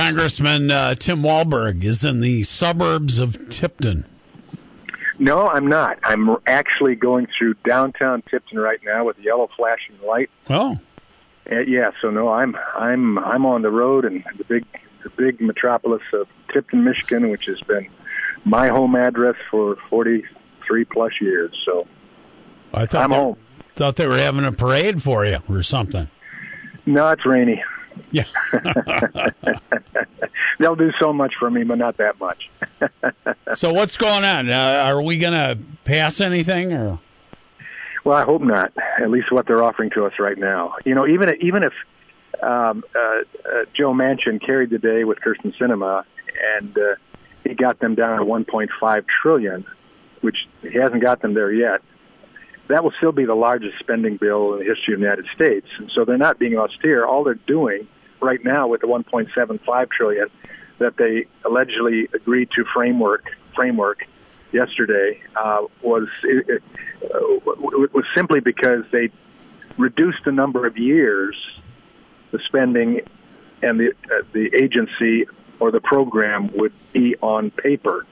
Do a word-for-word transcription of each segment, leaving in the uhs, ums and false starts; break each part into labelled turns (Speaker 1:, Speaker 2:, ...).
Speaker 1: Congressman uh, Tim Walberg is in the suburbs of Tipton.
Speaker 2: No, I'm not. I'm actually going through downtown Tipton right now with a yellow flashing light.
Speaker 1: Oh,
Speaker 2: uh, yeah. So no, I'm I'm I'm on the road in the big the big metropolis of Tipton, Michigan, which has been my home address for forty-three plus years. So
Speaker 1: I thought
Speaker 2: I'm
Speaker 1: they,
Speaker 2: home.
Speaker 1: Thought they were having a parade for you or something.
Speaker 2: No, it's rainy.
Speaker 1: Yeah.
Speaker 2: They'll do so much for me, but not that much.
Speaker 1: So what's going on? Uh, are we going to pass anything? Or?
Speaker 2: Well, I hope not. At least what they're offering to us right now. You know, even even if um, uh, uh, Joe Manchin carried the day with Kyrsten Sinema, and uh, he got them down to one point five trillion dollars, which he hasn't got them there yet, that will still be the largest spending bill in the history of the United States. And so they're not being austere. All they're doing right now with the one point seven five trillion dollars that they allegedly agreed to framework framework yesterday uh, was it, uh, was simply because they reduced the number of years the spending and the uh, the agency or the program would be on paper,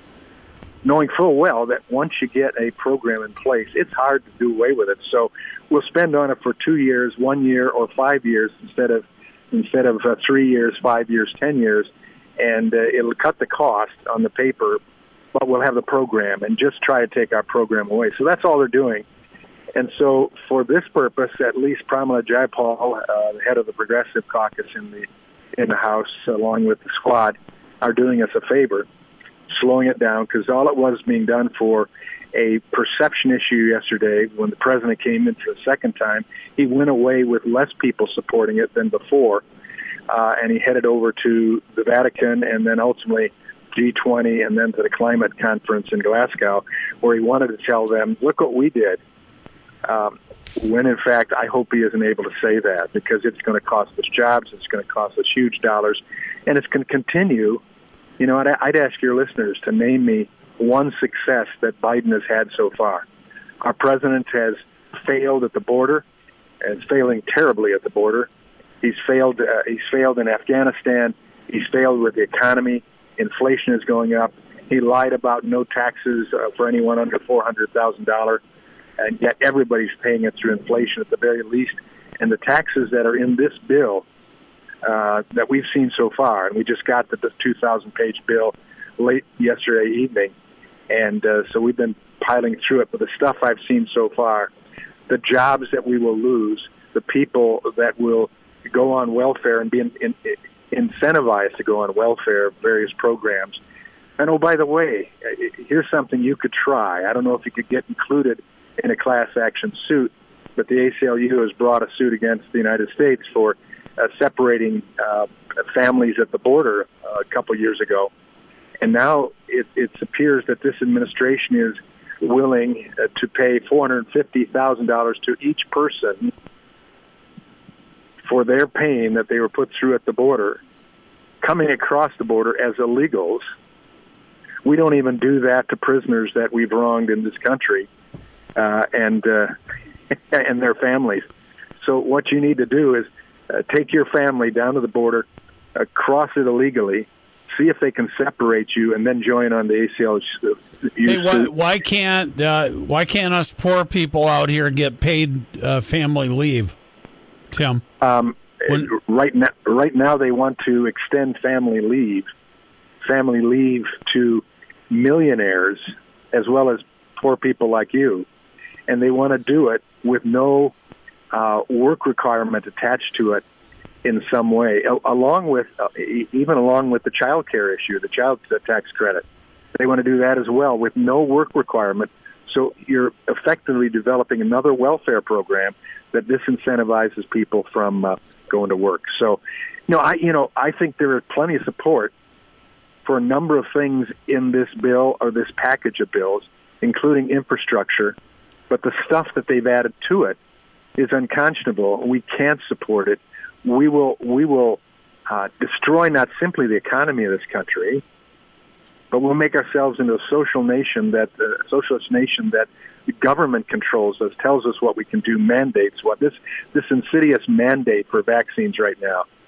Speaker 2: knowing full well that once you get a program in place, it's hard to do away with it. So we'll spend on it for two years, one year, or five years instead of instead of uh, three years, five years, ten years, and uh, it'll cut the cost on the paper, but we'll have the program and just try to take our program away. So that's all they're doing. And so for this purpose, at least Pramila Jayapal, uh, the head of the Progressive Caucus in the in the House, along with the squad, are doing us a favor, slowing it down, because all it was being done for a perception issue yesterday when the president came in for the second time. He went away with less people supporting it than before, uh, and he headed over to the Vatican and then ultimately G twenty and then to the climate conference in Glasgow, where he wanted to tell them, look what we did. Um, when, in fact, I hope he isn't able to say that, because it's going to cost us jobs, it's going to cost us huge dollars, and it's going to continue. You know, I'd, I'd ask your listeners to name me one success that Biden has had so far. Our president has failed at the border, and is failing terribly at the border. He's failed. Uh, he's failed in Afghanistan. He's failed with the economy. Inflation is going up. He lied about no taxes uh, for anyone under four hundred thousand dollars, and yet everybody's paying it through inflation at the very least. And the taxes that are in this bill uh, that we've seen so far, and we just got the, the two thousand page bill late yesterday evening, and uh, so we've been piling through it. But the stuff I've seen so far, the jobs that we will lose, the people that will go on welfare and be in, in, incentivized to go on welfare, various programs. And oh, by the way, here's something you could try. I don't know if you could get included in a class action suit, but the A C L U has brought a suit against the United States for uh, separating uh, families at the border uh, a couple years ago. And now it, it appears that this administration is willing uh, to pay four hundred fifty thousand dollars to each person for their pain that they were put through at the border, coming across the border as illegals. We don't even do that to prisoners that we've wronged in this country uh, and uh, and their families. So what you need to do is uh, take your family down to the border, uh, cross it illegally, see if they can separate you, and then join on the A C L U.
Speaker 1: Hey, why, why can't uh, why can't us poor people out here get paid uh, family leave, Tim?
Speaker 2: Um,
Speaker 1: when,
Speaker 2: right now, right now they want to extend family leave, family leave to millionaires as well as poor people like you, and they want to do it with no uh, work requirement attached to it in some way, along with uh, even along with the child care issue, the child tax credit. They want to do that as well with no work requirement. So you're effectively developing another welfare program that disincentivizes people from uh, going to work. So, you know, I you know I think there is plenty of support for a number of things in this bill or this package of bills, including infrastructure. But the stuff that they've added to it is unconscionable. We can't support it. We will we will uh, destroy not simply the economy of this country, but we'll make ourselves into a social nation that uh, socialist nation that the government controls us, tells us what we can do, mandates what this this insidious mandate for vaccines right now.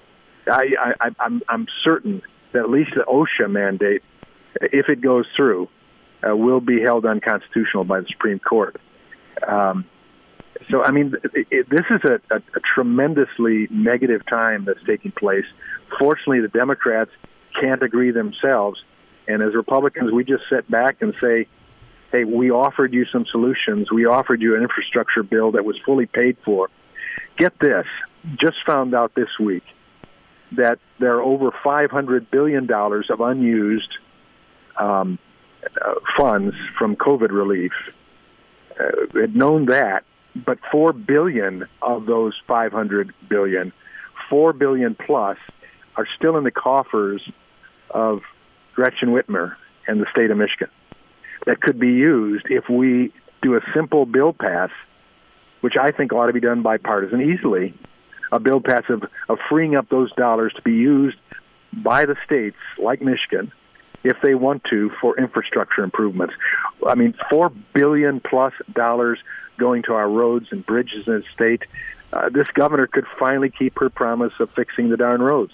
Speaker 2: I, I, I'm, I'm certain that at least the OSHA mandate, if it goes through, uh, will be held unconstitutional by the Supreme Court. Um, so, I mean, it, it, this is a, a, a tremendously negative time that's taking place. Fortunately, the Democrats can't agree themselves. And as Republicans, we just sit back and say, hey, we offered you some solutions. We offered you an infrastructure bill that was fully paid for. Get this, just found out this week that there are over five hundred billion dollars of unused um, uh, funds from COVID relief. Uh, had known that, but four billion dollars of those five hundred billion dollars, four billion dollars plus, are still in the coffers of Gretchen Whitmer and the state of Michigan that could be used if we do a simple bill pass, which I think ought to be done bipartisan easily, a bill pass of, of freeing up those dollars to be used by the states like Michigan if they want to for infrastructure improvements. I mean, four billion dollars plus dollars going to our roads and bridges in the state. Uh, this governor could finally keep her promise of fixing the darn roads.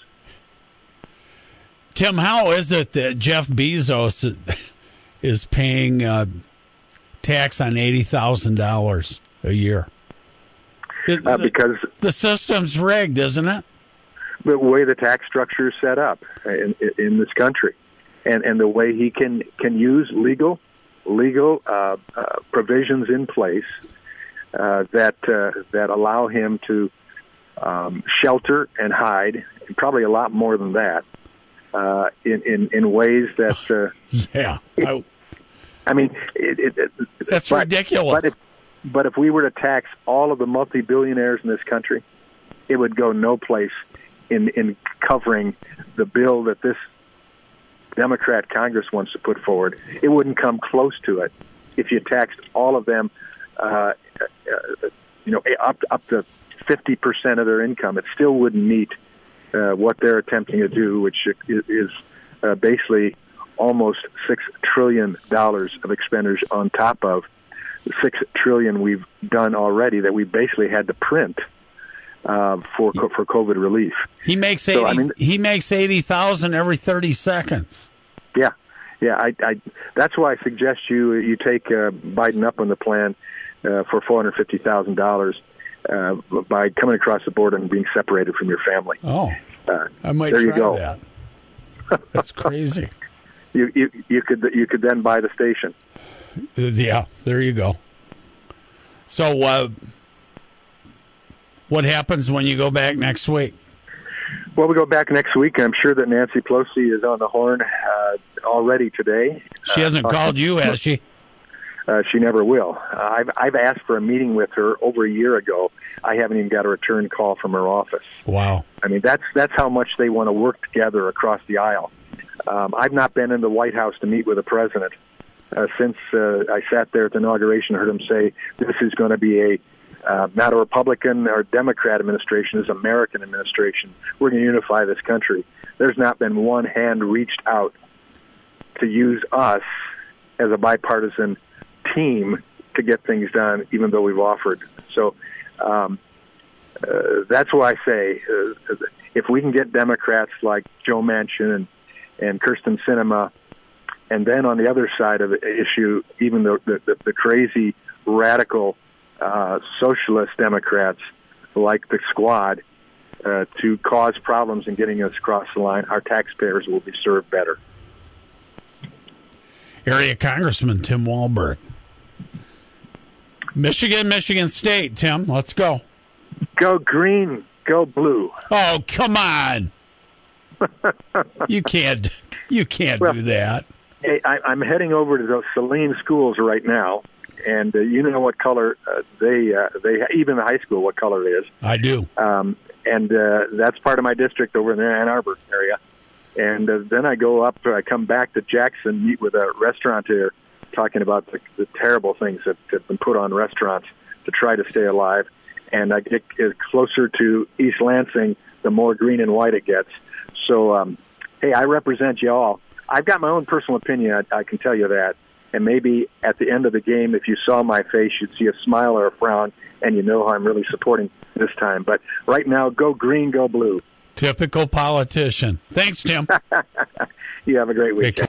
Speaker 1: Tim, how is it that Jeff Bezos is paying uh, tax on eighty thousand dollars a year? It,
Speaker 2: uh, because
Speaker 1: the system's rigged, isn't it?
Speaker 2: The way the tax structure is set up in, in this country, and, and the way he can, can use legal legal uh, uh, provisions in place uh, that uh, that allow him to um, shelter and hide, and probably a lot more than that. Uh, in, in, in ways that, uh,
Speaker 1: yeah,
Speaker 2: it,
Speaker 1: I,
Speaker 2: I mean, it, it, it,
Speaker 1: that's
Speaker 2: but,
Speaker 1: ridiculous.
Speaker 2: But if, but if we were to tax all of the multi-billionaires in this country, it would go no place in, in covering the bill that this Democrat Congress wants to put forward. It wouldn't come close to it if you taxed all of them, uh, uh, you know, up up to fifty percent of their income. It still wouldn't meet Uh, what they're attempting to do, which is uh, basically almost six trillion dollars of expenditures on top of the six trillion dollars we've done already that we basically had to print uh, for for COVID relief.
Speaker 1: He makes eighty. So, I mean, he makes eighty thousand every thirty seconds.
Speaker 2: Yeah, yeah. I, I that's why I suggest you you take uh, Biden up on the plan uh, for four hundred fifty thousand dollars. Uh, by coming across the border and being separated from your family.
Speaker 1: Oh,
Speaker 2: uh,
Speaker 1: I might
Speaker 2: there
Speaker 1: try
Speaker 2: you go.
Speaker 1: that. That's crazy.
Speaker 2: you, you you could you could then buy the station.
Speaker 1: Yeah, there you go. So, uh, what happens when you go back next week?
Speaker 2: Well, we go back next week. I'm sure that Nancy Pelosi is on the horn uh, already today.
Speaker 1: She hasn't
Speaker 2: uh,
Speaker 1: called you, has she?
Speaker 2: Uh, she never will. Uh, I've I've asked for a meeting with her over a year ago. I haven't even got a return call from her office.
Speaker 1: Wow.
Speaker 2: I mean, that's that's how much they want to work together across the aisle. Um, I've not been in the White House to meet with the president uh, since uh, I sat there at the inauguration and heard him say this is going to be a uh, not a Republican or Democrat administration, it's an American administration. We're going to unify this country. There's not been one hand reached out to use us as a bipartisan team to get things done, even though we've offered. So um, uh, that's why I say uh, if we can get Democrats like Joe Manchin and, and Kyrsten Sinema, and then on the other side of the issue, even the, the, the crazy, radical uh, socialist Democrats like the Squad uh, to cause problems in getting us across the line, our taxpayers will be served better.
Speaker 1: Area Congressman Tim Walberg. Michigan, Michigan State, Tim. Let's go.
Speaker 2: Go green, go blue.
Speaker 1: Oh, come on. you can't you can't
Speaker 2: well,
Speaker 1: do that.
Speaker 2: Hey, I, I'm heading over to those Saline schools right now, and uh, you know what color uh, they, uh, they even the high school, what color it is.
Speaker 1: I do.
Speaker 2: Um, and uh, that's part of my district over in the Ann Arbor area. And uh, then I go up, I come back to Jackson, meet with a restaurateur, talking about the, the terrible things that have been put on restaurants to try to stay alive. And I get closer to East Lansing, the more green and white it gets. So, um, hey, I represent you all. I've got my own personal opinion, I, I can tell you that. And maybe at the end of the game, if you saw my face, you'd see a smile or a frown, and you know how I'm really supporting this time. But right now, go green, go blue.
Speaker 1: Typical politician. Thanks, Tim.
Speaker 2: You have a great week.